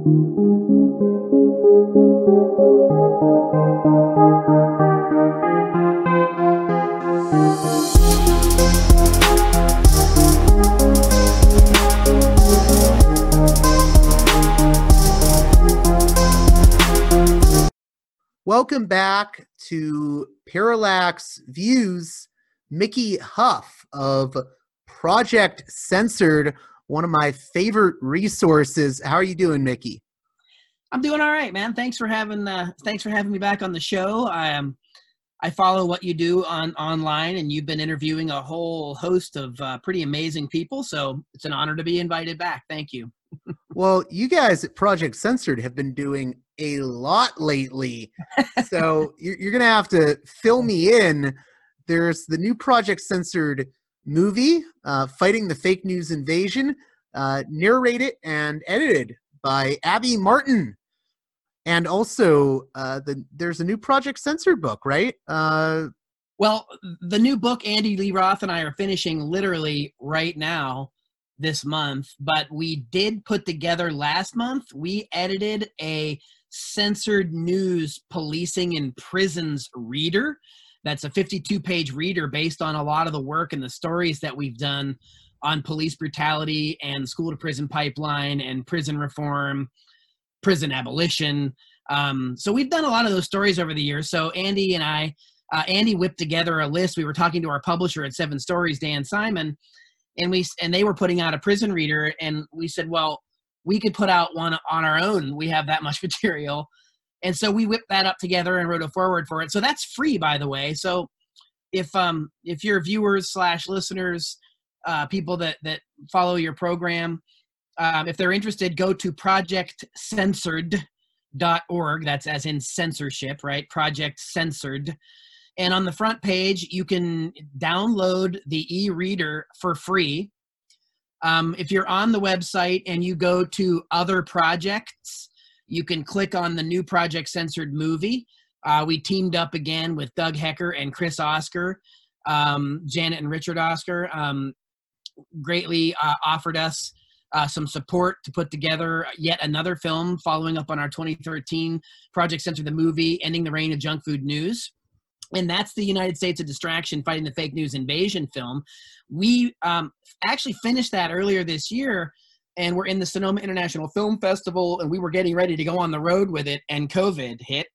Welcome back to Parallax Views. Mickey Huff of Project Censored, one of my favorite resources. How are you doing, Mickey? I'm doing all right, man. Thanks for having me back on the show. I follow what you do online, and you've been interviewing a whole host of pretty amazing people. So it's an honor to be invited back. Thank you. Well, you guys at Project Censored have been doing a lot lately. So you're going to have to fill me in. There's the new Project Censored movie, Fighting the Fake News Invasion, narrated and edited by Abby Martin. And also, there's a new Project Censored book, right? Well, the new book, Andy Lee Roth and I are finishing literally right now this month, but we did put together last month, we edited a censored news policing in prisons reader. That's a 52-page reader based on a lot of the work and the stories that we've done on police brutality and school to prison pipeline and prison reform, prison abolition. So we've done a lot of those stories over the years. So Andy and I, Andy whipped together a list. We were talking to our publisher at Seven Stories, Dan Simon, and they were putting out a prison reader, and we said, well, we could put out one on our own. We have that much material. And so we whipped that up together and wrote a foreword for it. So that's free, by the way. So if your viewers / listeners, people that follow your program, if they're interested, go to projectcensored.org. That's as in censorship, right? Project Censored. And on the front page, you can download the e-reader for free. If you're on the website and you go to other projects, you can click on the new Project Censored movie. We teamed up again with Doug Hecker and Chris Oscar, Janet and Richard Oscar, greatly offered us some support to put together yet another film following up on our 2013 Project Censored the movie, Ending the Reign of Junk Food News. And that's the United States of Distraction, Fighting the Fake News Invasion film. We actually finished that earlier this year, and we're in the Sonoma International Film Festival, and we were getting ready to go on the road with it, and COVID hit.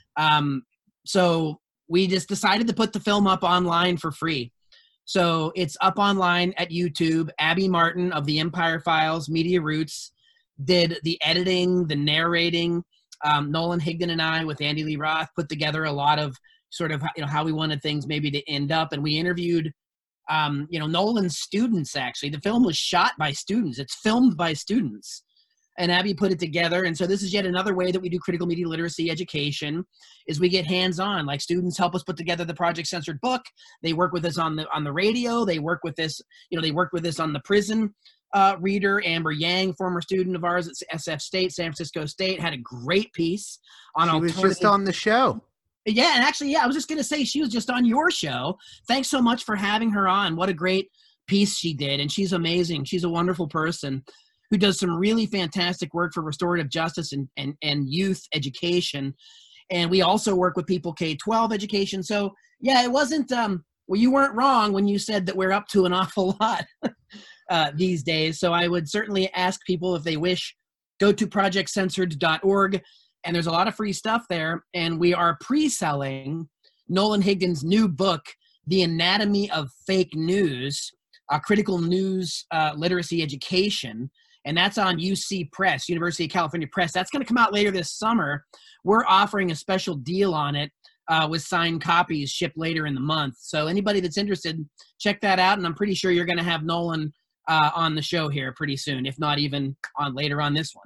So we just decided to put the film up online for free. So it's up online at YouTube. Abby Martin of the Empire Files, Media Roots, did the editing, the narrating. Nolan Higdon and I, with Andy Lee Roth, put together a lot of sort of, how we wanted things maybe to end up. And we interviewed, Nolan's students, actually. The film was shot by students. It's filmed by students. And Abby put it together. And so this is yet another way that we do critical media literacy education, is we get hands-on. Like, students help us put together the Project Censored book. They work with us on the radio. They work with this, they worked with us on the prison reader. Amber Yang, former student of ours at SF State, San Francisco State, had a great piece on alternative. She was just on the show. Yeah, and actually, I was just going to say, she was just on your show. Thanks so much for having her on. What a great piece she did, and she's amazing. She's a wonderful person who does some really fantastic work for restorative justice and youth education. And we also work with people K-12 education. So, yeah, it wasn't you weren't wrong when you said that we're up to an awful lot these days. So I would certainly ask people, if they wish, go to projectcensored.org. And there's a lot of free stuff there. And we are pre-selling Nolan Higdon's new book, The Anatomy of Fake News, Critical News Literacy Education. And that's on UC Press, University of California Press. That's going to come out later this summer. We're offering a special deal on it with signed copies shipped later in the month. So anybody that's interested, check that out. And I'm pretty sure you're going to have Nolan on the show here pretty soon, if not even later on this one.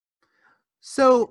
So,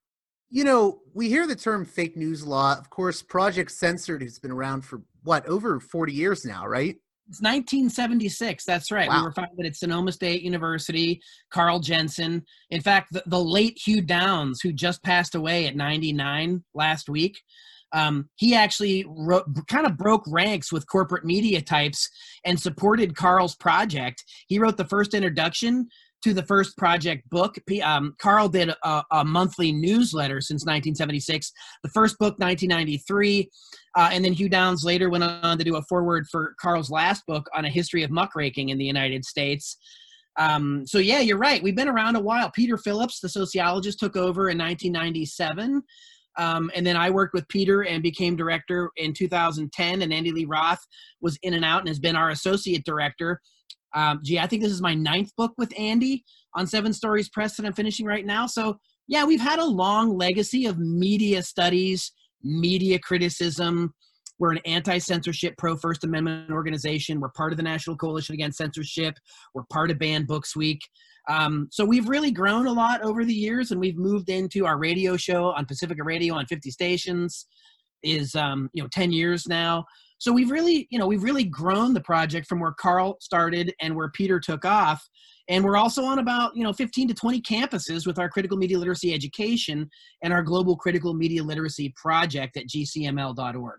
we hear the term fake news a lot. Of course, Project Censored has been around for, over 40 years now, right? It's 1976. That's right. Wow. We were founded at Sonoma State University, Carl Jensen. In fact, the late Hugh Downs, who just passed away at 99 last week, he actually kind of broke ranks with corporate media types and supported Carl's project. He wrote the first introduction to the first project book. Carl did a monthly newsletter since 1976. The first book, 1993. And then Hugh Downs later went on to do a foreword for Carl's last book on a history of muckraking in the United States. So yeah, you're right. We've been around a while. Peter Phillips, the sociologist, took over in 1997. And then I worked with Peter and became director in 2010. And Andy Lee Roth was in and out and has been our associate director. I think this is my 9th book with Andy on 7 Stories Press that I'm finishing right now. So yeah, we've had a long legacy of media studies, media criticism. We're an anti-censorship, pro-First Amendment organization. We're part of the National Coalition Against Censorship. We're part of Banned Books Week. So we've really grown a lot over the years, and we've moved into our radio show on Pacifica Radio on 50 stations is 10 years now. So we've really grown the project from where Carl started and where Peter took off. And we're also on about 15 to 20 campuses with our critical media literacy education and our global critical media literacy project at gcml.org.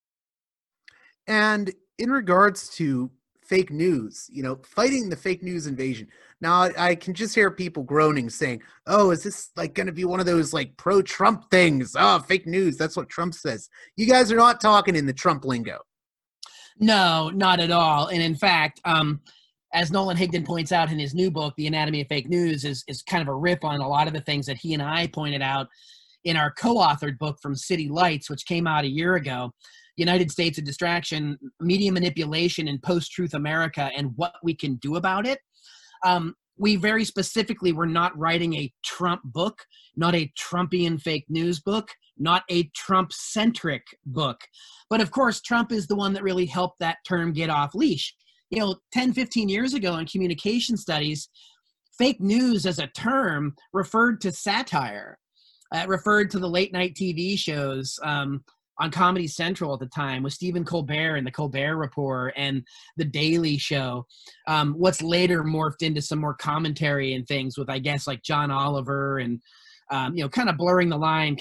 And in regards to fake news, fighting the fake news invasion. Now I can just hear people groaning saying, oh, is this like going to be one of those like pro-Trump things? Oh, fake news. That's what Trump says. You guys are not talking in the Trump lingo. No, not at all. And in fact, as Nolan Higdon points out in his new book, The Anatomy of Fake News, is kind of a riff on a lot of the things that he and I pointed out in our co-authored book From City Lights, which came out a year ago, United States of Distraction, Media Manipulation in Post-Truth America, and What We Can Do About It. We very specifically were not writing a Trump book, not a Trumpian fake news book, not a Trump-centric book. But of course, Trump is the one that really helped that term get off leash. 10, 15 years ago in communication studies, fake news as a term referred to satire. It referred to the late night TV shows on Comedy Central at the time with Stephen Colbert and the Colbert Report and the Daily Show. What's later morphed into some more commentary and things with, I guess, like John Oliver and, kind of blurring the line,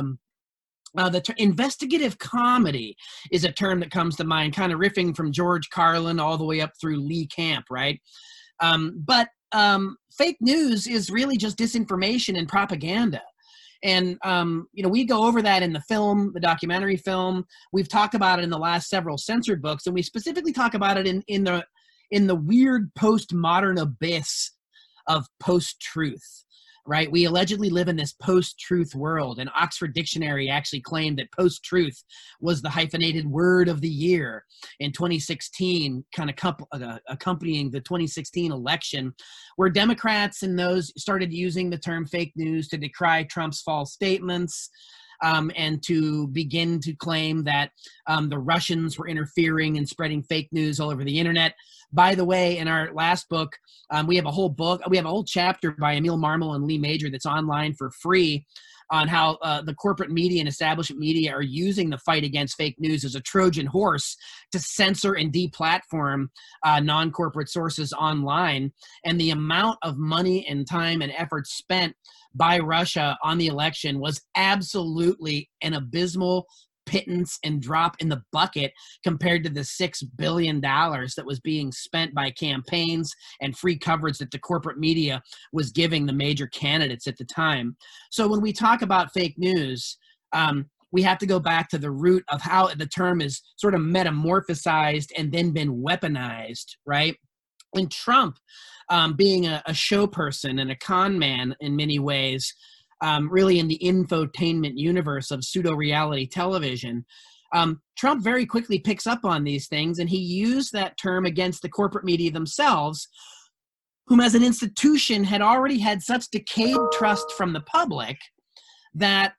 investigative comedy is a term that comes to mind, kind of riffing from George Carlin all the way up through Lee Camp, right? But fake news is really just disinformation and propaganda. And, we go over that in the film, the documentary film. We've talked about it in the last several censored books, and we specifically talk about it in the weird postmodern abyss of post-truth, right? We allegedly live in this post-truth world, and Oxford Dictionary actually claimed that post-truth was the hyphenated word of the year in 2016, kind of accompanying the 2016 election, where Democrats and those started using the term fake news to decry Trump's false statements, and to begin to claim that the Russians were interfering and spreading fake news all over the internet. By the way, in our last book, we have a whole chapter by Emil Marmol and Lee Major that's online for free on how the corporate media and establishment media are using the fight against fake news as a Trojan horse to censor and deplatform non-corporate sources online. And the amount of money and time and effort spent by Russia on the election was absolutely an abysmal pittance and drop in the bucket compared to the $6 billion that was being spent by campaigns and free coverage that the corporate media was giving the major candidates at the time. So when we talk about fake news, we have to go back to the root of how the term is sort of metamorphosized and then been weaponized, right? And Trump, being a show person and a con man in many ways, really in the infotainment universe of pseudo-reality television, Trump very quickly picks up on these things, and he used that term against the corporate media themselves, whom as an institution had already had such decayed trust from the public that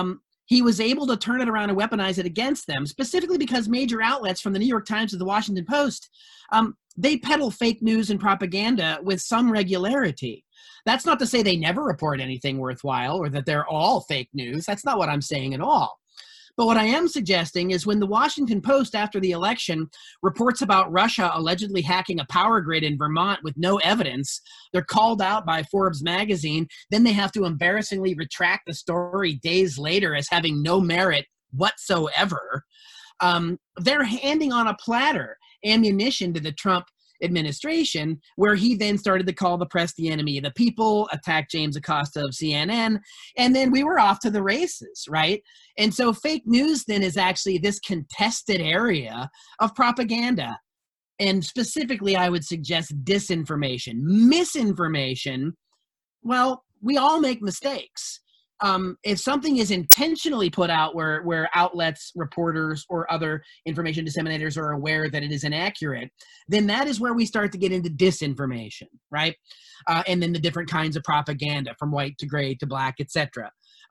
he was able to turn it around and weaponize it against them, specifically because major outlets from the New York Times to the Washington Post, they peddle fake news and propaganda with some regularity. That's not to say they never report anything worthwhile or that they're all fake news. That's not what I'm saying at all. But what I am suggesting is when the Washington Post, after the election, reports about Russia allegedly hacking a power grid in Vermont with no evidence, they're called out by Forbes magazine, then they have to embarrassingly retract the story days later as having no merit whatsoever. They're handing on a platter ammunition to the Trump administration, where he then started to call the press the enemy of the people, attack James Acosta of CNN, and then we were off to the races, right? And so fake news then is actually this contested area of propaganda. And specifically, I would suggest disinformation. Misinformation, well, we all make mistakes. If something is intentionally put out where outlets, reporters, or other information disseminators are aware that it is inaccurate, then that is where we start to get into disinformation, right? And then the different kinds of propaganda, from white to gray to black, etc.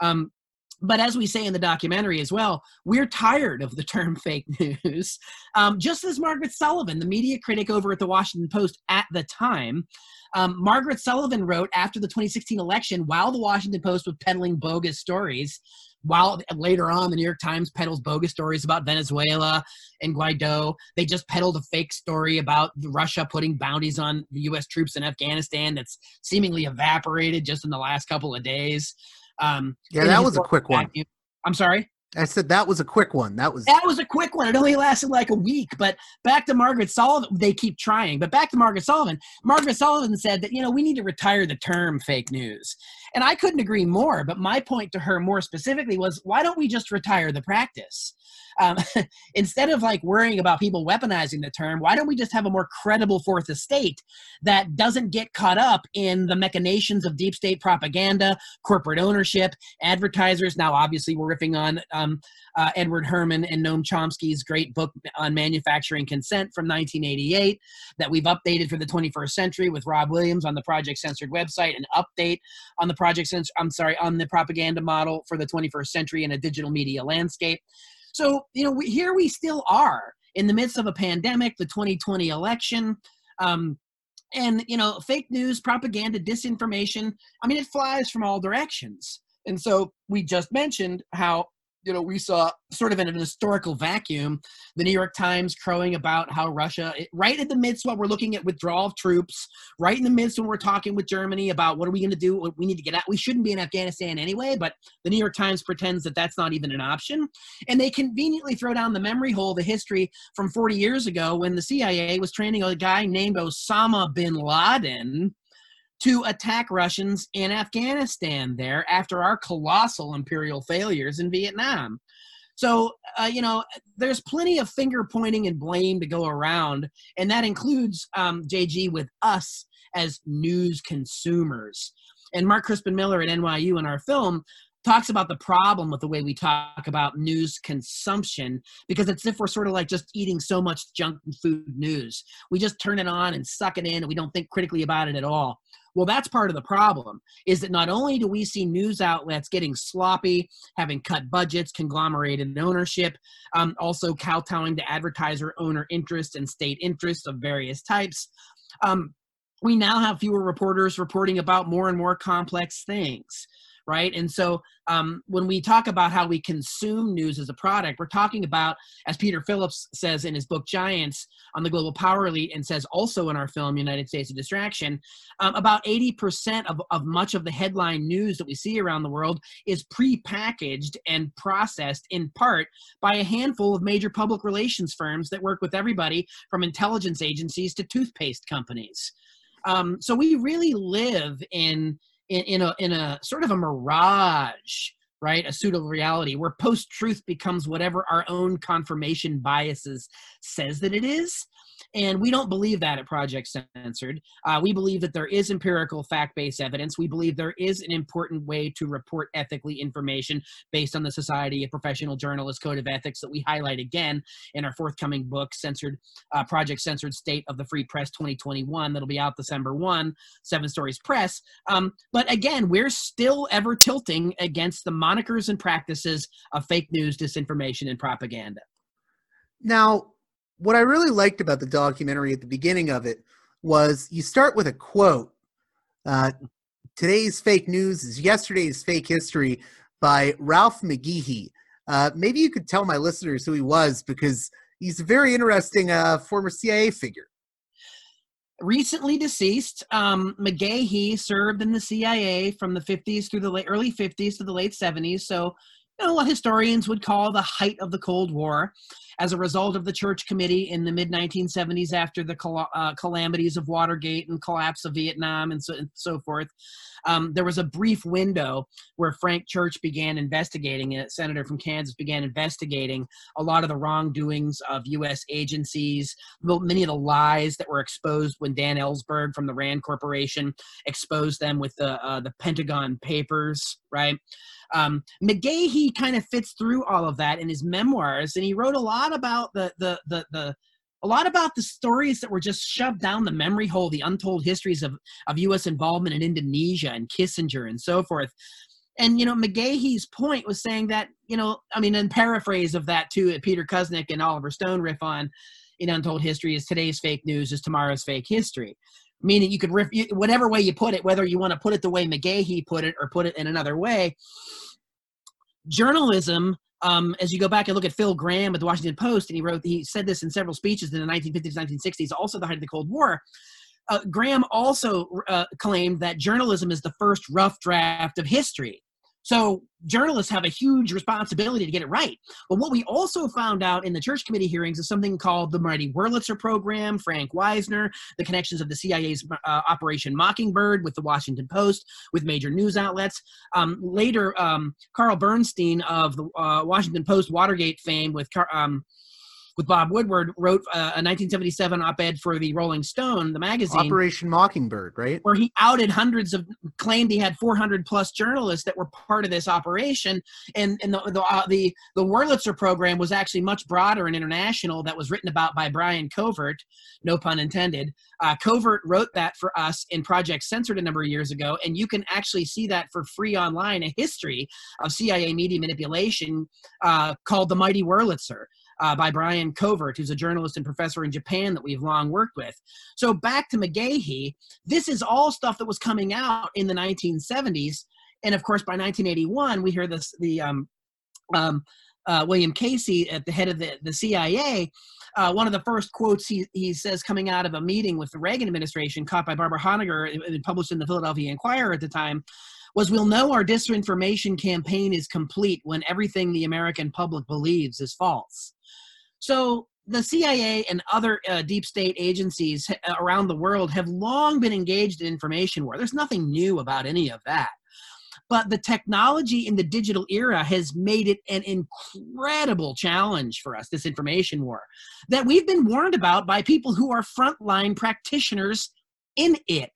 But as we say in the documentary as well, we're tired of the term fake news. Just as Margaret Sullivan, the media critic over at the Washington Post at the time, Margaret Sullivan wrote after the 2016 election, while the Washington Post was peddling bogus stories, while later on the New York Times peddles bogus stories about Venezuela and Guaido, they just peddled a fake story about Russia putting bounties on the U.S. troops in Afghanistan that's seemingly evaporated just in the last couple of days. Yeah, that was a quick one. I'm sorry? I said that was a quick one. That was a quick one. It only lasted like a week. But back to Margaret Sullivan, they keep trying. But back to Margaret Sullivan. Margaret Sullivan said that, we need to retire the term fake news. And I couldn't agree more. But my point to her more specifically was, why don't we just retire the practice? Instead of worrying about people weaponizing the term, why don't we just have a more credible fourth estate that doesn't get caught up in the machinations of deep state propaganda, corporate ownership, advertisers? Now, obviously, we're riffing on Edward Herman and Noam Chomsky's great book on manufacturing consent from 1988 that we've updated for the 21st century with Rob Williams on the Project Censored website, an update on the on the propaganda model for the 21st century in a digital media landscape. So, here we still are in the midst of a pandemic, the 2020 election, and, fake news, propaganda, disinformation. I mean, it flies from all directions. And so we just mentioned how, we saw sort of in an historical vacuum, the New York Times crowing about how Russia, right in the midst while we're looking at withdrawal of troops, right in the midst when we're talking with Germany about what are we going to do, we need to get out. We shouldn't be in Afghanistan anyway, but the New York Times pretends that that's not even an option. And they conveniently throw down the memory hole, the history from 40 years ago when the CIA was training a guy named Osama bin Laden to attack Russians in Afghanistan there after our colossal imperial failures in Vietnam. So, there's plenty of finger pointing and blame to go around, and that includes, JG, with us as news consumers. And Mark Crispin Miller at NYU in our film talks about the problem with the way we talk about news consumption, because it's as if we're sort of just eating so much junk food news. We just turn it on and suck it in, and we don't think critically about it at all. Well, that's part of the problem, is that not only do we see news outlets getting sloppy, having cut budgets, conglomerated ownership, also kowtowing to advertiser owner interests and state interests of various types, we now have fewer reporters reporting about more and more complex things. Right. And so when we talk about how we consume news as a product, we're talking about, as Peter Phillips says in his book Giants on the Global Power Elite, and says also in our film United States of Distraction, about 80% of much of the headline news that we see around the world is prepackaged and processed in part by a handful of major public relations firms that work with everybody from intelligence agencies to toothpaste companies. So we really live in a sort of a mirage, right? A pseudo reality where post-truth becomes whatever our own confirmation biases says that it is. And we don't believe that at Project Censored. We believe that there is empirical fact-based evidence. We believe there is an important way to report ethically information based on the Society of Professional Journalists Code of Ethics that we highlight again in our forthcoming book, Project Censored State of the Free Press 2021. That'll be out December 1, 7 Stories Press. But again, we're still ever tilting against the monikers and practices of fake news, disinformation, and propaganda. Now, what I really liked about the documentary at the beginning of it was you start with a quote. Today's fake news is yesterday's fake history by Ralph McGehee. Maybe you could tell my listeners who he was, because he's a very interesting former CIA figure. Recently deceased, McGehee served in the CIA from the 50s through the early 50s to the late 70s. So, what historians would call the height of the Cold War. as a result of the Church Committee in the mid-1970s after the calamities of Watergate and collapse of Vietnam and so forth. There was a brief window where Frank Church began investigating, a senator from Kansas began investigating a lot of the wrongdoings of U.S. agencies, many of the lies that were exposed when Dan Ellsberg from the Rand Corporation exposed them with the Pentagon Papers, right? McGahey kind of fits through all of that in his memoirs, and he wrote a lot about a lot about the stories that were just shoved down the memory hole, the untold histories of U.S. involvement in Indonesia and Kissinger and so forth. And, McGahey's point was saying that, in paraphrase of that too, Peter Kuznick and Oliver Stone riff on in Untold History is today's fake news is tomorrow's fake history. Meaning you could riff, whatever way you put it, whether you want to put it the way McGahey put it or put it in another way, journalism, as you go back and look at Phil Graham at the Washington Post, and he said this in several speeches in the 1950s, 1960s, also the height of the Cold War. Graham also claimed that journalism is the first rough draft of history. So journalists have a huge responsibility to get it right. But what we also found out in the Church Committee hearings is something called the Mighty Wurlitzer Program, Frank Wisner, the connections of the CIA's Operation Mockingbird with the Washington Post, with major news outlets. Later, Carl Bernstein of the Washington Post Watergate fame with Bob Woodward wrote a 1977 op-ed for the Rolling Stone, the magazine. Operation Mockingbird, right? Where he outed claimed he had 400 plus journalists that were part of this operation. And the Wurlitzer program was actually much broader and international, that was written about by Brian Covert, no pun intended. Covert wrote that for us in Project Censored a number of years ago, and you can actually see that for free online, a history of CIA media manipulation called The Mighty Wurlitzer. By Brian Covert, who's a journalist and professor in Japan that we've long worked with. So back to McGahey, this is all stuff that was coming out in the 1970s. And of course, by 1981, we hear William Casey at the head of the CIA. One of the first quotes he says coming out of a meeting with the Reagan administration, caught by Barbara Honegger, published in the Philadelphia Inquirer at the time, was, "We'll know our disinformation campaign is complete when everything the American public believes is false." So the CIA and other deep state agencies around the world have long been engaged in information war. There's nothing new about any of that. But the technology in the digital era has made it an incredible challenge for us, this information war, that we've been warned about by people who are frontline practitioners in it.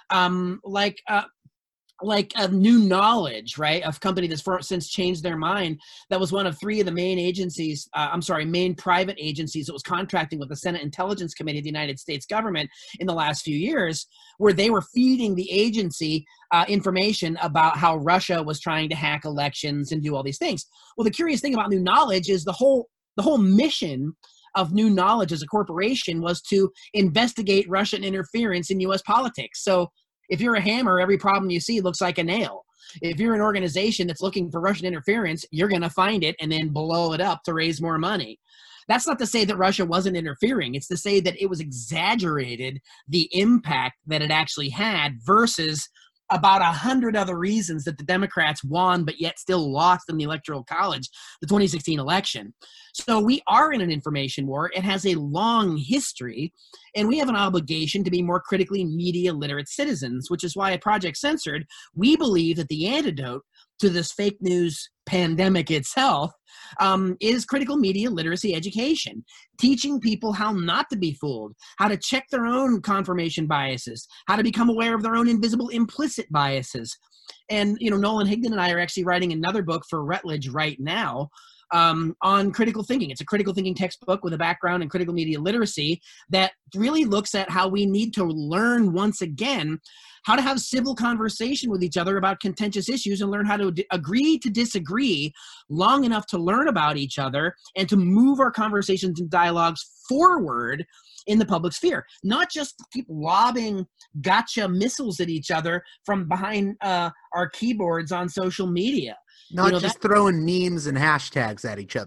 Like a New Knowledge, right? A company that's since changed their mind. That was one of three of the main agencies, main private agencies that was contracting with the Senate Intelligence Committee of the United States government in the last few years, where they were feeding the agency information about how Russia was trying to hack elections and do all these things. Well, the curious thing about New Knowledge is the whole mission of New Knowledge as a corporation was to investigate Russian interference in U.S. politics. So if you're a hammer, every problem you see looks like a nail. If you're an organization that's looking for Russian interference, you're going to find it and then blow it up to raise more money. That's not to say that Russia wasn't interfering. It's to say that it was exaggerated the impact that it actually had versus about 100 other reasons that the Democrats won but yet still lost in the Electoral College, the 2016 election. So we are in an information war. It has a long history, and we have an obligation to be more critically media literate citizens, which is why at Project Censored, we believe that the antidote to this fake news pandemic itself is critical media literacy education, teaching people how not to be fooled, how to check their own confirmation biases, how to become aware of their own invisible implicit biases. And, Nolan Higdon and I are actually writing another book for Routledge right now on critical thinking. It's a critical thinking textbook with a background in critical media literacy that really looks at how we need to learn once again how to have civil conversation with each other about contentious issues and learn how to agree to disagree long enough to learn about each other and to move our conversations and dialogues forward in the public sphere, not just keep lobbing gotcha missiles at each other from behind our keyboards on social media. Not just throwing memes and hashtags at each other.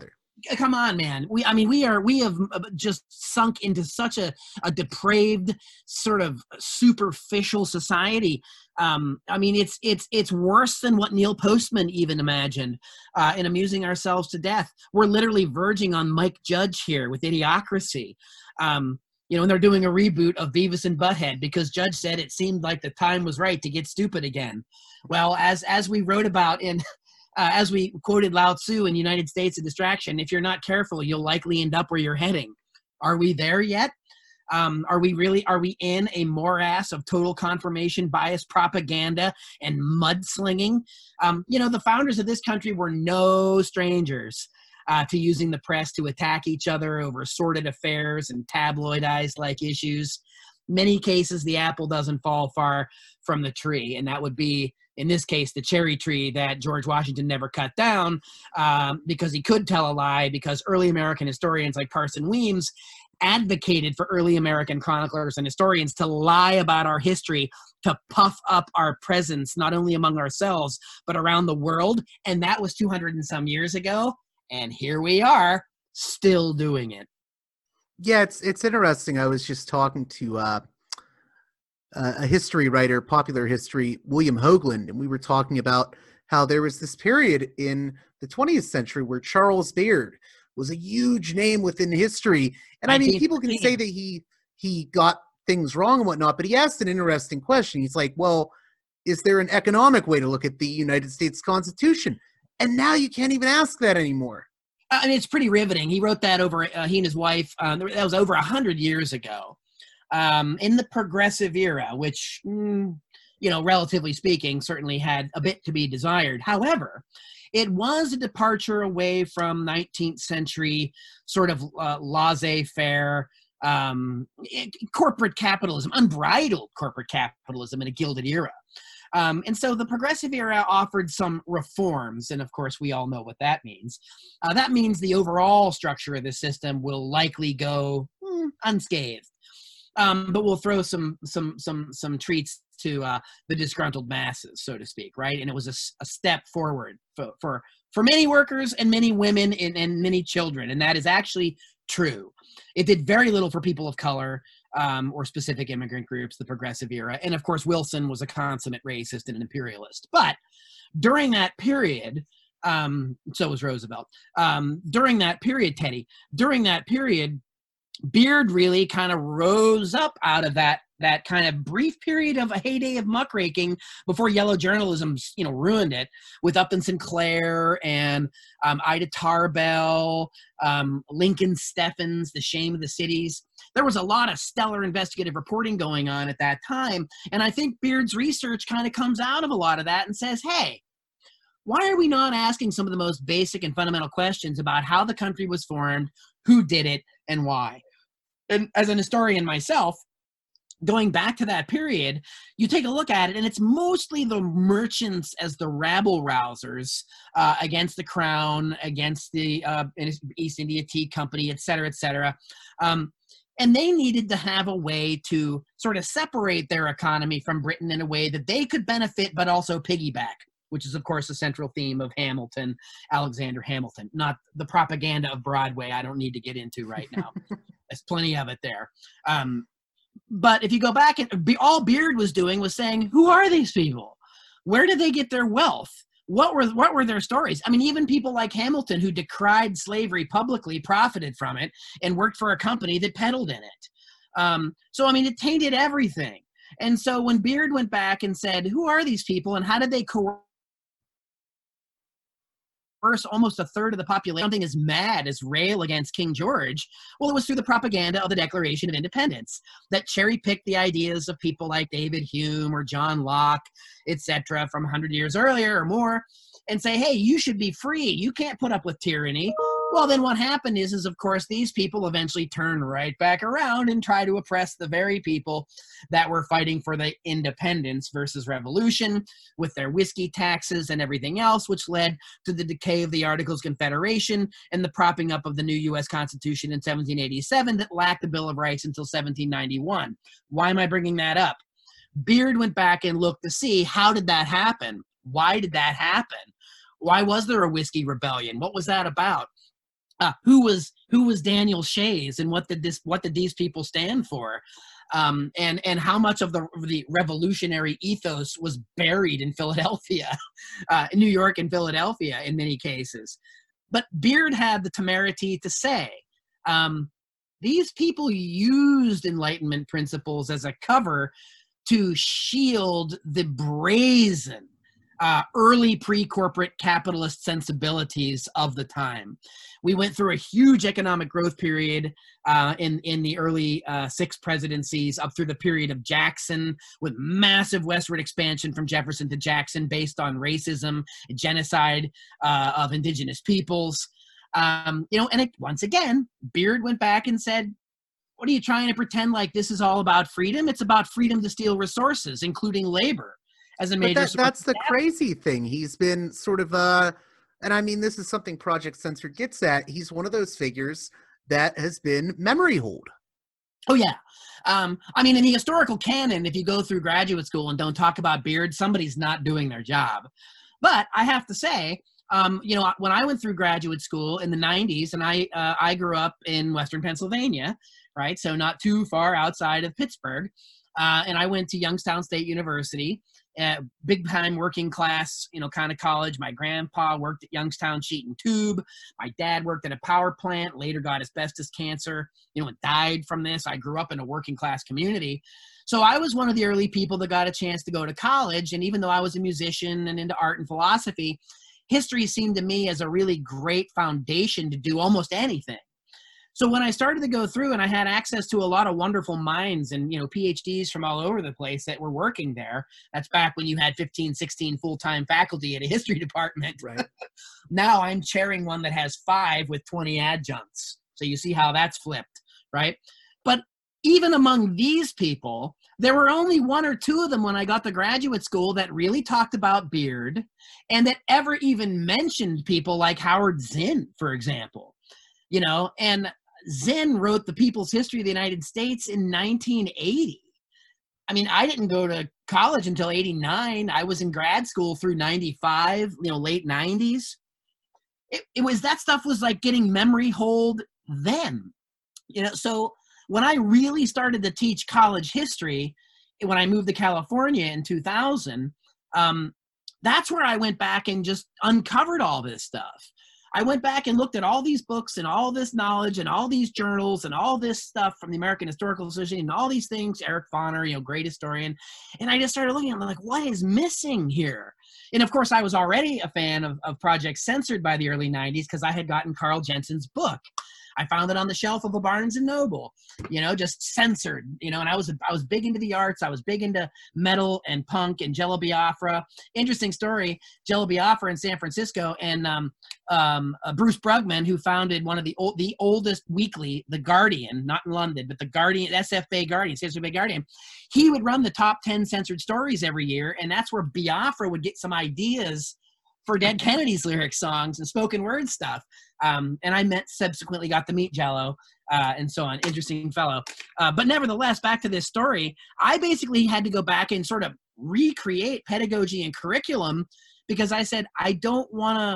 come on, man. We have just sunk into such a depraved, sort of superficial society. It's worse than what Neil Postman even imagined, in Amusing Ourselves to Death. We're literally verging on Mike Judge here with Idiocracy. And they're doing a reboot of Beavis and Butthead because Judge said it seemed like the time was right to get stupid again. Well, as we wrote about as we quoted Lao Tzu in United States of Distraction, if you're not careful, you'll likely end up where you're heading. Are we there yet? Are we in a morass of total confirmation bias propaganda and mudslinging? The founders of this country were no strangers to using the press to attack each other over sordid affairs and tabloidized like issues. Many cases, the apple doesn't fall far from the tree, and that would be, in this case, the cherry tree that George Washington never cut down because he could tell a lie, because early American historians like Parson Weems advocated for early American chroniclers and historians to lie about our history to puff up our presence, not only among ourselves, but around the world. And that was 200 and some years ago. And here we are, still doing it. Yeah, it's interesting. I was just talking to a history writer, popular history, William Hoagland, and we were talking about how there was this period in the 20th century where Charles Beard was a huge name within history. And I mean, people can say that he got things wrong and whatnot, but he asked an interesting question. He's like, well, is there an economic way to look at the United States Constitution? And now you can't even ask that anymore. It's pretty riveting. He wrote that over, he and his wife, that was over 100 years ago, in the progressive era, which, relatively speaking, certainly had a bit to be desired. However, it was a departure away from 19th century sort of laissez-faire corporate capitalism, unbridled corporate capitalism in a gilded era. And so the progressive era offered some reforms, and of course we all know what that means. That means the overall structure of the system will likely go unscathed, but we'll throw some treats to the disgruntled masses, so to speak, right? And it was a step forward for many workers and many women and many children, and that is actually true. It did very little for people of color or specific immigrant groups, the progressive era. And of course, Wilson was a consummate racist and an imperialist. But during that period, so was Roosevelt. During that period, Beard really kind of rose up out of that kind of brief period of a heyday of muckraking before yellow journalism, ruined it, with Upton Sinclair and Ida Tarbell, Lincoln Steffens, The Shame of the Cities. There was a lot of stellar investigative reporting going on at that time, and I think Beard's research kind of comes out of a lot of that and says, hey, why are we not asking some of the most basic and fundamental questions about how the country was formed, who did it, and why? And as an historian myself, going back to that period, you take a look at it, and it's mostly the merchants as the rabble-rousers against the crown, against the East India Tea Company, et cetera, et cetera. And they needed to have a way to sort of separate their economy from Britain in a way that they could benefit but also piggyback, which is, of course, the central theme of Hamilton, Alexander Hamilton, not the propaganda of Broadway I don't need to get into right now. There's plenty of it there. But if you go back, all Beard was doing was saying, who are these people? Where did they get their wealth? What were their stories? I mean, even people like Hamilton, who decried slavery publicly, profited from it and worked for a company that peddled in it. So, I mean, it tainted everything. And so when Beard went back and said, who are these people and how did they coerce almost a third of the population, something as mad as rail against King George? Well, it was through the propaganda of the Declaration of Independence that cherry-picked the ideas of people like David Hume or John Locke, etc., from 100 years earlier or more, and say, hey, you should be free. You can't put up with tyranny. Well, then what happened is of course, these people eventually turn right back around and try to oppress the very people that were fighting for the independence versus revolution with their whiskey taxes and everything else, which led to the decay of the Articles of Confederation and the propping up of the new U.S. Constitution in 1787 that lacked the Bill of Rights until 1791. Why am I bringing that up? Beard went back and looked to see, how did that happen? Why did that happen? Why was there a whiskey rebellion? What was that about? who was Daniel Shays, and what did these people stand for, and how much of the revolutionary ethos was buried in Philadelphia, New York and Philadelphia in many cases. But Beard had the temerity to say, these people used Enlightenment principles as a cover to shield the brazen early pre-corporate capitalist sensibilities of the time. We went through a huge economic growth period in the early 6 presidencies up through the period of Jackson, with massive westward expansion from Jefferson to Jackson based on racism, genocide of indigenous peoples. And once again, Beard went back and said, what are you trying to pretend like this is all about freedom? It's about freedom to steal resources, including labor. As a major that's the crazy thing. He's been sort of and I mean, this is something Project Censored gets at. He's one of those figures that has been memory hold. Oh yeah. I mean, in the historical canon, if you go through graduate school and don't talk about Beard, somebody's not doing their job. But I have to say, when I went through graduate school in the 90s, and I grew up in Western Pennsylvania, right? So not too far outside of Pittsburgh. And I went to Youngstown State University, big time working class, kind of college. My grandpa worked at Youngstown Sheet and Tube. My dad worked at a power plant, later got asbestos cancer, and died from this. I grew up in a working class community. So I was one of the early people that got a chance to go to college. And even though I was a musician and into art and philosophy, history seemed to me as a really great foundation to do almost anything. So when I started to go through, and I had access to a lot of wonderful minds and, PhDs from all over the place that were working there, that's back when you had 15, 16 full-time faculty at a history department. Right. Now I'm chairing one that has 5 with 20 adjuncts. So you see how that's flipped, right? But even among these people, there were only 1 or 2 of them when I got to graduate school that really talked about Beard, and that ever even mentioned people like Howard Zinn, for example. And Zinn wrote The People's History of the United States in 1980. I mean, I didn't go to college until 89. I was in grad school through 95, late 90s. That stuff was like getting memory hold then. So when I really started to teach college history, when I moved to California in 2000, that's where I went back and just uncovered all this stuff. I went back and looked at all these books and all this knowledge and all these journals and all this stuff from the American Historical Association and all these things, Eric Foner, great historian. And I just started looking at it like, what is missing here? And of course, I was already a fan of Project Censored by the early 90s because I had gotten Carl Jensen's book. I found it on the shelf of a Barnes and Noble, just censored, and I was big into the arts. I was big into metal and punk and Jello Biafra. Interesting story, Jello Biafra in San Francisco, and Bruce Brugman, who founded one of the oldest weekly, The Guardian, not in London, but The Guardian, SF Bay Guardian, SF Bay Guardian. He would run the top 10 censored stories every year, and that's where Biafra would get some ideas for Dead Kennedys lyric songs and spoken word stuff. And I subsequently got to meet Jello and so on. Interesting fellow. But nevertheless, back to this story, I basically had to go back and sort of recreate pedagogy and curriculum because I said, I don't want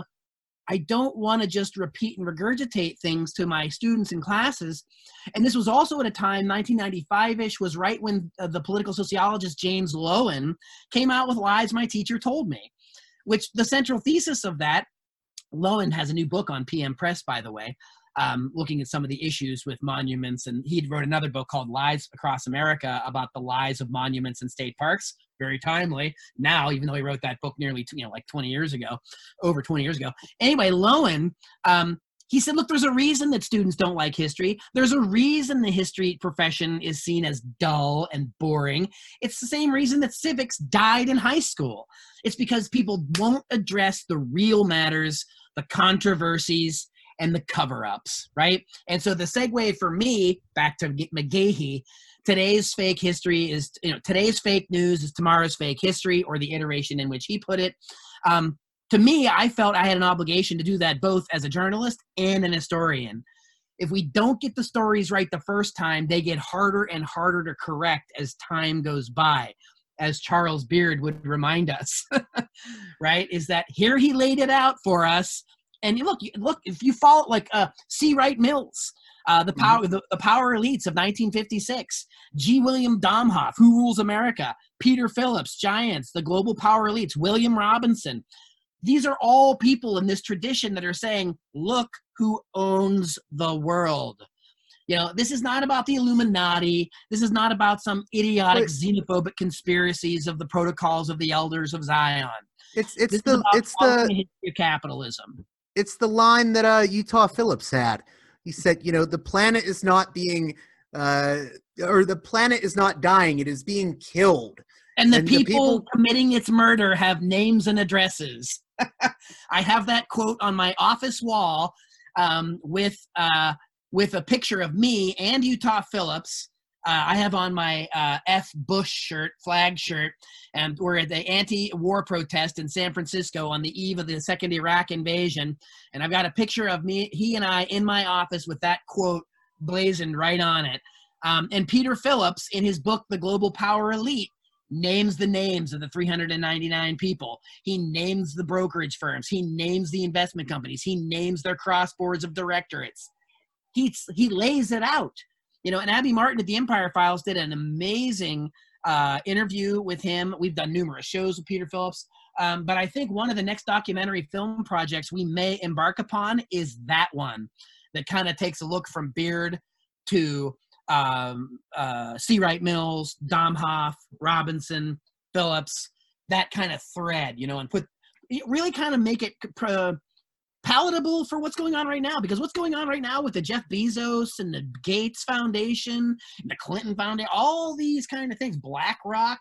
to just repeat and regurgitate things to my students in classes. And this was also at a time, 1995-ish, was right when the political sociologist James Loewen came out with Lies My Teacher Told Me, which the central thesis of that, Loewen has a new book on PM Press, by the way, looking at some of the issues with monuments. And he wrote another book called Lies Across America about the lies of monuments and state parks. Very timely now, even though he wrote that book nearly, like 20 years ago, over 20 years ago. Anyway, Loewen, he said, look, there's a reason that students don't like history. There's a reason the history profession is seen as dull and boring. It's the same reason that civics died in high school. It's because people won't address the real matters, the controversies, and the cover-ups, right? And so the segue for me, back to McGahey, today's fake history is, today's fake news is tomorrow's fake history, or the iteration in which he put it. To me, I felt I had an obligation to do that both as a journalist and an historian. If we don't get the stories right the first time, they get harder and harder to correct as time goes by, as Charles Beard would remind us, right? Is that here he laid it out for us. And look, if you follow like C. Wright Mills, the power elites of 1956, G. William Domhoff, Who Rules America, Peter Phillips, Giants, the global power elites, William Robinson. These are all people in this tradition that are saying, look who owns the world. This is not about the Illuminati. This is not about some idiotic xenophobic conspiracies of the protocols of the elders of Zion. It's the history of capitalism. It's the line that Utah Phillips had. He said, the planet is not being, or the planet is not dying; it is being killed. And the people committing its murder have names and addresses. I have that quote on my office wall with a picture of me and Utah Phillips. I have on my F. Bush flag shirt, and we're at the anti-war protest in San Francisco on the eve of the second Iraq invasion. And I've got a picture of he and I in my office with that quote blazoned right on it. And Peter Phillips, in his book, The Global Power Elite, names the names of the 399 people. He names the brokerage firms. He names the investment companies. He names their cross boards of directorates. He lays it out. And Abby Martin at the Empire Files did an amazing interview with him. We've done numerous shows with Peter Phillips. But I think one of the next documentary film projects we may embark upon is that one that kind of takes a look from Beard to C. Wright Mills, Domhoff, Robinson, Phillips, that kind of thread, and really kind of make it palatable for what's going on right now, because what's going on right now with the Jeff Bezos and the Gates Foundation and the Clinton Foundation, all these kind of things, BlackRock,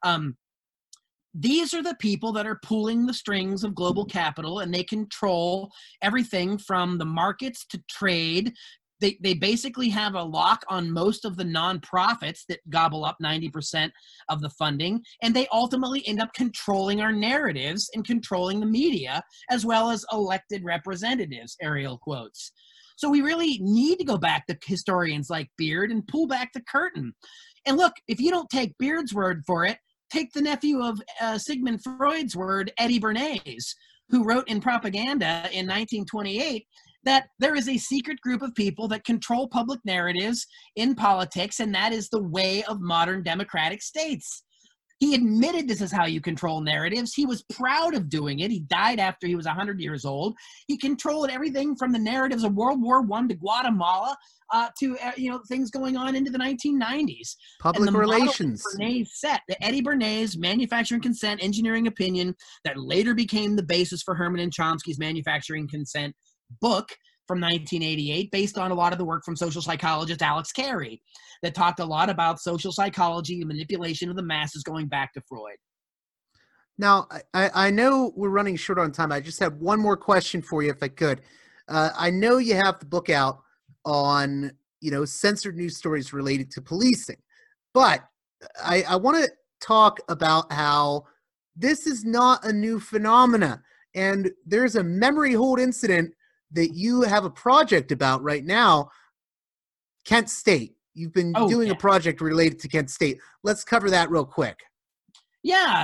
these are the people that are pulling the strings of global capital, and they control everything from the markets to trade. They basically have a lock on most of the nonprofits that gobble up 90% of the funding, and they ultimately end up controlling our narratives and controlling the media, as well as elected representatives, Ariel quotes. So we really need to go back to historians like Beard and pull back the curtain. And look, if you don't take Beard's word for it, take the nephew of Sigmund Freud's word, Eddie Bernays, who wrote in Propaganda in 1928 that there is a secret group of people that control public narratives in politics, and that is the way of modern democratic states. He admitted this is how you control narratives. He was proud of doing it. He died after he was 100 years old. He controlled everything from the narratives of World War I to Guatemala to things going on into the 1990s. Public relations. Bernays set, the Eddie Bernays Manufacturing Consent Engineering Opinion that later became the basis for Herman and Chomsky's Manufacturing Consent book from 1988, based on a lot of the work from social psychologist Alex Carey that talked a lot about social psychology and manipulation of the masses going back to Freud. Now, I know we're running short on time. I just have one more question for you, if I could. I know you have the book out on, censored news stories related to policing, but I want to talk about how this is not a new phenomena. And there's a memory hold incident that you have a project about right now, Kent State. You've been doing a project related to Kent State. Let's cover that real quick. Yeah,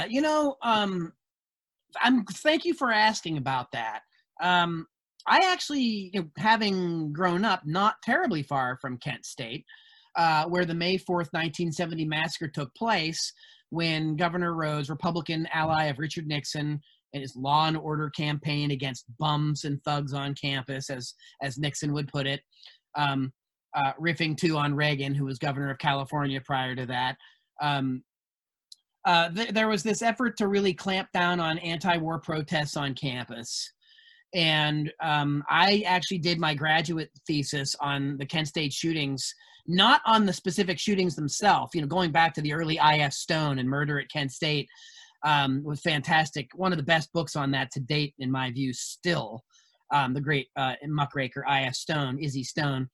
thank you for asking about that. I actually, having grown up not terribly far from Kent State, where the May 4th, 1970 massacre took place, when Governor Rhodes, Republican ally of Richard Nixon, and his law and order campaign against bums and thugs on campus, as Nixon would put it, riffing too on Reagan, who was governor of California prior to that. There was this effort to really clamp down on anti-war protests on campus. And I actually did my graduate thesis on the Kent State shootings, not on the specific shootings themselves, going back to the early I.F. Stone and Murder at Kent State. Was fantastic. One of the best books on that to date, in my view, still. The great muckraker I.F. Stone, Izzy Stone.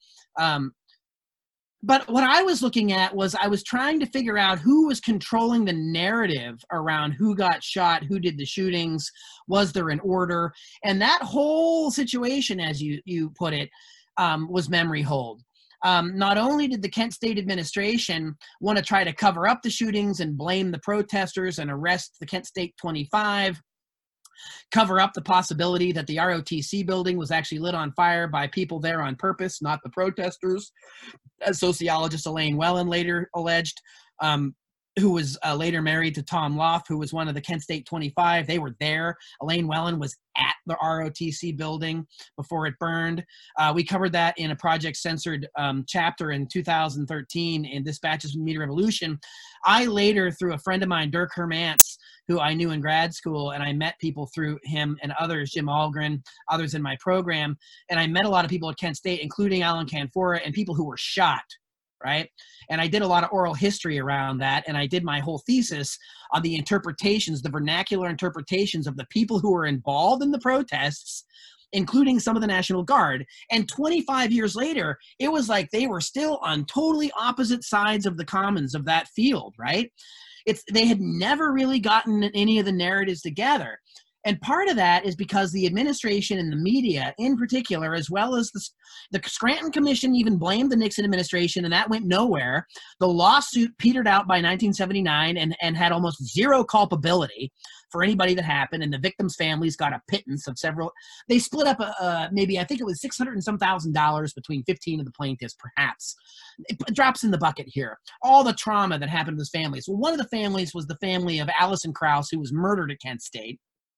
But what I was looking at was I was trying to figure out who was controlling the narrative around who got shot, who did the shootings, was there an order? And that whole situation, as you put it, was memory hold. Not only did the Kent State administration want to try to cover up the shootings and blame the protesters and arrest the Kent State 25, cover up the possibility that the ROTC building was actually lit on fire by people there on purpose, not the protesters, as sociologist Elaine Wellen later alleged, who was later married to Tom Loft, who was one of the Kent State 25. They were there. Elaine Wellen was at the ROTC building before it burned. We covered that in a Project Censored chapter in 2013 in Dispatches from Media Revolution. I later, through a friend of mine, Dirk Hermance, who I knew in grad school, and I met people through him and others, Jim Algren, others in my program, and I met a lot of people at Kent State, including Alan Canfora, and people who were shot, right? And I did a lot of oral history around that, and I did my whole thesis on the interpretations, the vernacular interpretations of the people who were involved in the protests, including some of the National Guard. And 25 years later, it was like they were still on totally opposite sides of the commons of that field, right? They had never really gotten any of the narratives together. And part of that is because the administration and the media in particular, as well as the Scranton Commission even blamed the Nixon administration, and that went nowhere. The lawsuit petered out by 1979 and had almost zero culpability for anybody that happened, and the victims' families got a pittance of several. They split up maybe, I think it was $600 and some thousand between 15 of the plaintiffs, perhaps. It drops in the bucket here. All the trauma that happened to those families. Well, one of the families was the family of Allison Krauss, who was murdered at Kent State.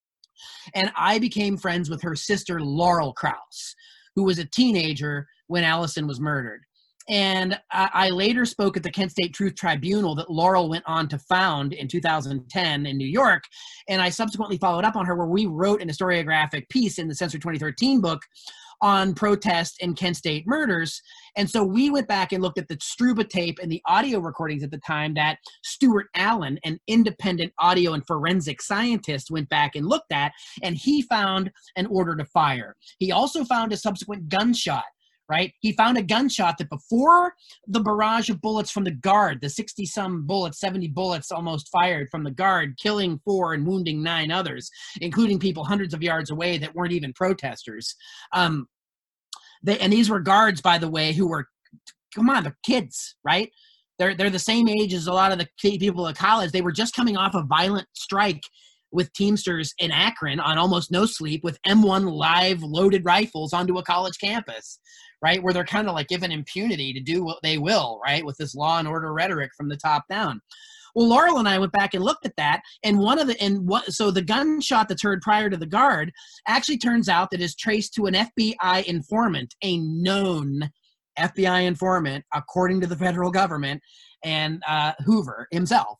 And I became friends with her sister, Laurel Krauss, who was a teenager when Allison was murdered. And I later spoke at the Kent State Truth Tribunal that Laurel went on to found in 2010 in New York. And I subsequently followed up on her, where we wrote an historiographic piece in the Censored 2013 book on protest and Kent State murders. And so we went back and looked at the Struba tape and the audio recordings at the time that Stuart Allen, an independent audio and forensic scientist, went back and looked at, and he found an order to fire. He also found a subsequent gunshot, right? He found a gunshot that before the barrage of bullets from the Guard, the 60-some bullets, 70 bullets almost fired from the Guard, killing 4 and wounding 9 others, including people hundreds of yards away that weren't even protesters. And these were Guards, by the way, who were, come on, they're kids, right? They're the same age as a lot of the people at college. They were just coming off a violent strike with Teamsters in Akron on almost no sleep with M1 live loaded rifles onto a college campus, right? Where they're kind of like given impunity to do what they will, right? With this law and order rhetoric from the top down. Well, Laurel and I went back and looked at that, and so the gunshot that's heard prior to the Guard actually turns out that is traced to an FBI informant, a known FBI informant, according to the federal government, and Hoover himself,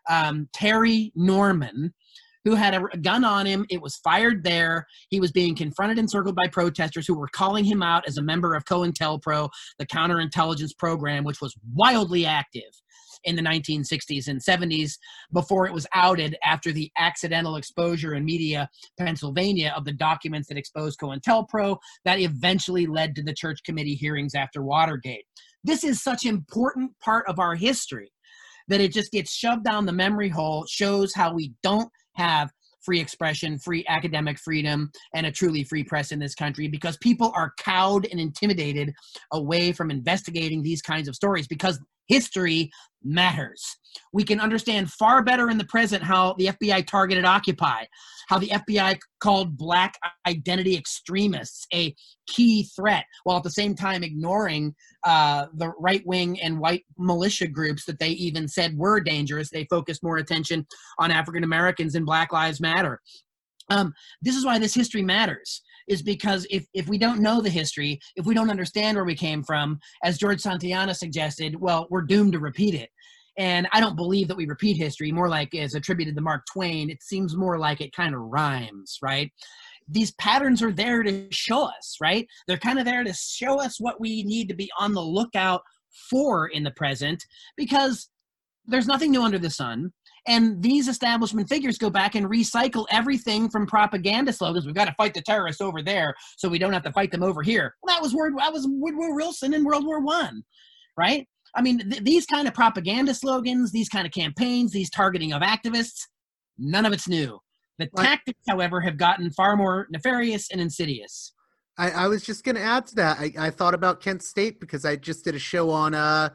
Terry Norman, who had a gun on him. It was fired there. He was being confronted and circled by protesters who were calling him out as a member of COINTELPRO, the counterintelligence program, which was wildly active in the 1960s and 70s before it was outed after the accidental exposure in media Pennsylvania of the documents that exposed COINTELPRO that eventually led to the Church Committee hearings after Watergate. This is such an important part of our history that it just gets shoved down the memory hole, shows how we don't have free expression, free academic freedom, and a truly free press in this country because people are cowed and intimidated away from investigating these kinds of stories because history matters. We can understand far better in the present how the FBI targeted Occupy, how the FBI called Black identity extremists a key threat, while at the same time ignoring the right-wing and white militia groups that they even said were dangerous. They focused more attention on African Americans and Black Lives Matter. This is why this history matters, is because if we don't know the history, if we don't understand where we came from, as George Santayana suggested, well, we're doomed to repeat it. And I don't believe that we repeat history, more like it's attributed to Mark Twain. It seems more like it kind of rhymes, right? These patterns are there to show us, right? They're kind of there to show us what we need to be on the lookout for in the present, because there's nothing new under the sun. And these establishment figures go back and recycle everything from propaganda slogans. We've got to fight the terrorists over there so we don't have to fight them over here. Well, that was Woodrow Wilson in World War I, right? I mean, these kind of propaganda slogans, these kind of campaigns, these targeting of activists, none of it's new. The tactics, however, have gotten far more nefarious and insidious. I was just going to add to that. I thought about Kent State because I just did a show on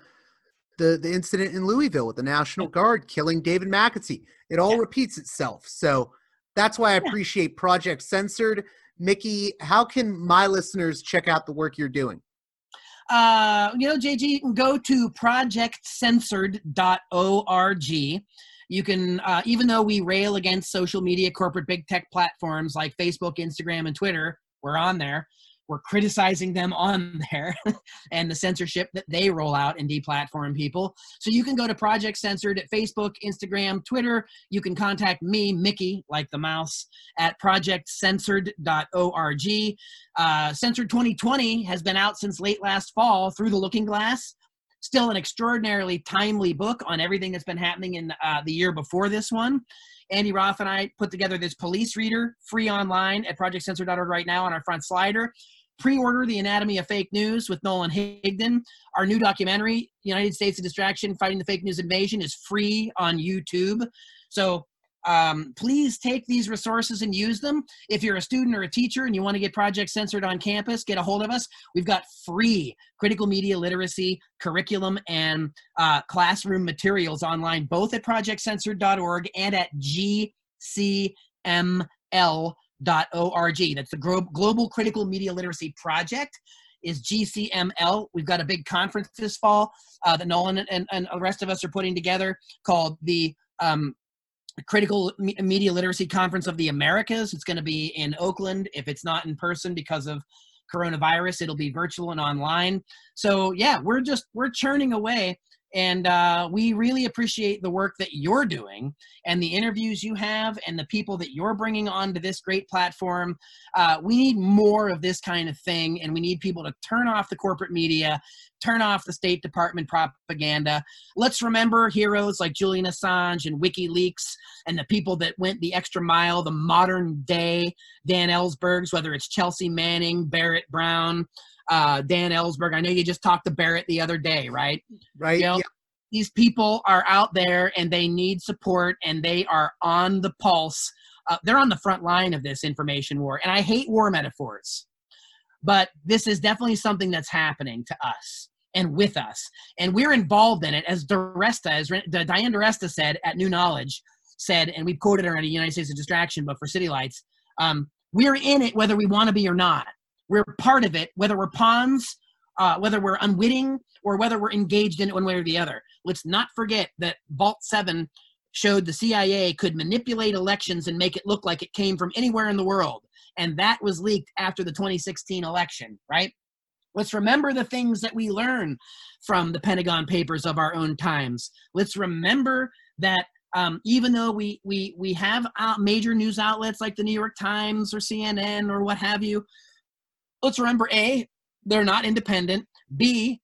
the incident in Louisville with the National Guard killing David McAtee. It all repeats itself. So That's why I appreciate Project Censored. Mickey, how can my listeners check out the work you're doing? JG, you can go to projectcensored.org. You can, even though we rail against social media, corporate big tech platforms like Facebook, Instagram, and Twitter, we're on there. We're criticizing them on there and the censorship that they roll out and deplatform people. So you can go to Project Censored at Facebook, Instagram, Twitter. You can contact me, Mickey, like the mouse, at projectcensored.org. Censored 2020 has been out since late last fall through the Looking Glass. Still an extraordinarily timely book on everything that's been happening in the year before this one. Andy Roth and I put together this police reader, free online at projectcensored.org right now on our front slider. Pre-order The Anatomy of Fake News with Nolan Higdon. Our new documentary, United States of Distraction, Fighting the Fake News Invasion, is free on YouTube. So please take these resources and use them. If you're a student or a teacher and you want to get Project Censored on campus, get a hold of us. We've got free critical media literacy curriculum and classroom materials online, both at projectcensored.org and at GCML.org. That's the Global Critical Media Literacy Project is GCML. We've got a big conference this fall that Nolan and the rest of us are putting together called the Critical Media Literacy Conference of the Americas. It's going to be in Oakland. If it's not in person because of coronavirus, it'll be virtual and online. So yeah, we're churning away. And we really appreciate the work that you're doing and the interviews you have and the people that you're bringing onto this great platform. We need more of this kind of thing, and we need people to turn off the corporate media, turn off the State Department propaganda. Let's remember heroes like Julian Assange and WikiLeaks and the people that went the extra mile, the modern day Dan Ellsbergs, whether it's Chelsea Manning, Barrett Brown, Dan Ellsberg. I know you just talked to Barrett the other day, right? Right. You know, these people are out there and they need support and they are on the pulse. They're on the front line of this information war. And I hate war metaphors, but this is definitely something that's happening to us and with us. And we're involved in it, as Diane DiResta said at New Knowledge, and we've quoted her in a United States of Distraction book for City Lights, we're in it whether we want to be or not. We're part of it, whether we're pawns, whether we're unwitting, or whether we're engaged in it one way or the other. Let's not forget that Vault 7 showed the CIA could manipulate elections and make it look like it came from anywhere in the world. And that was leaked after the 2016 election, right? Let's remember the things that we learn from the Pentagon Papers of our own times. Let's remember that even though we have major news outlets like the New York Times or CNN or what have you, let's remember, A, they're not independent. B,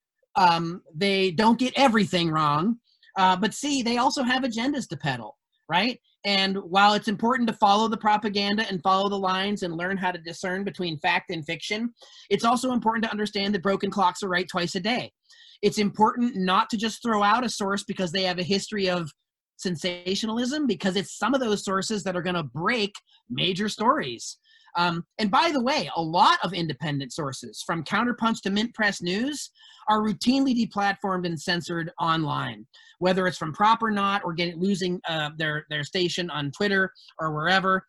they don't get everything wrong. But C, they also have agendas to peddle, right? And while it's important to follow the propaganda and follow the lines and learn how to discern between fact and fiction, it's also important to understand that broken clocks are right twice a day. It's important not to just throw out a source because they have a history of sensationalism, because it's some of those sources that are going to break major stories. And by the way, a lot of independent sources, from Counterpunch to Mint Press News, are routinely deplatformed and censored online, whether it's from Prop or Not, or losing their station on Twitter or wherever.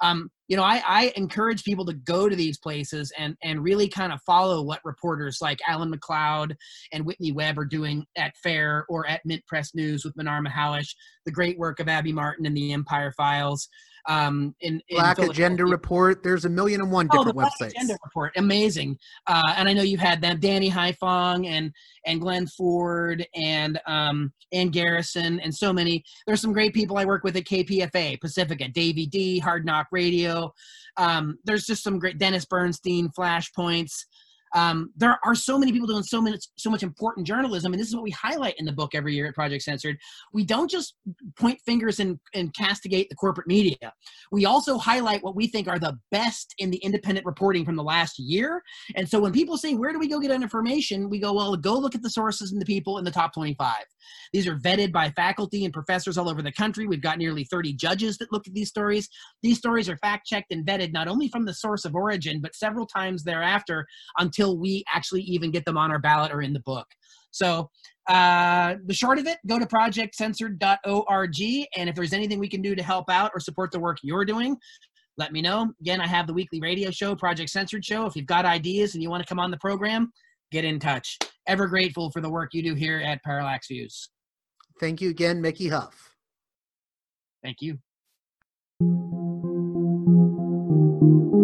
I encourage people to go to these places and really kind of follow what reporters like Alan McLeod and Whitney Webb are doing at FAIR or at Mint Press News with Manar Mahalish, the great work of Abby Martin and the Empire Files. In Black Agenda Report. There's 1,000,001 different the Black websites. Agenda Report, amazing. And I know you've had them, Danny Haifong and Glenn Ford and Ann Garrison and so many. There's some great people I work with at KPFA, Pacifica, Davey D, Hard Knock Radio. There's just some great, Dennis Bernstein, Flashpoints. There are so many people doing so much important journalism, and this is what we highlight in the book every year at Project Censored. We don't just point fingers and castigate the corporate media. We also highlight what we think are the best in the independent reporting from the last year. And so when people say, where do we go get information? We go, well, go look at the sources and the people in the top 25. These are vetted by faculty and professors all over the country. We've got nearly 30 judges that look at these stories. These stories are fact-checked and vetted not only from the source of origin, but several times thereafter until until we actually even get them on our ballot or in the book. So the short of it, go to projectcensored.org. And if there's anything we can do to help out or support the work you're doing, let me know. Again, I have the weekly radio show, Project Censored Show. If you've got ideas and you want to come on the program, get in touch. Ever grateful for the work you do here at Parallax Views. Thank you again, Mickey Huff. Thank you.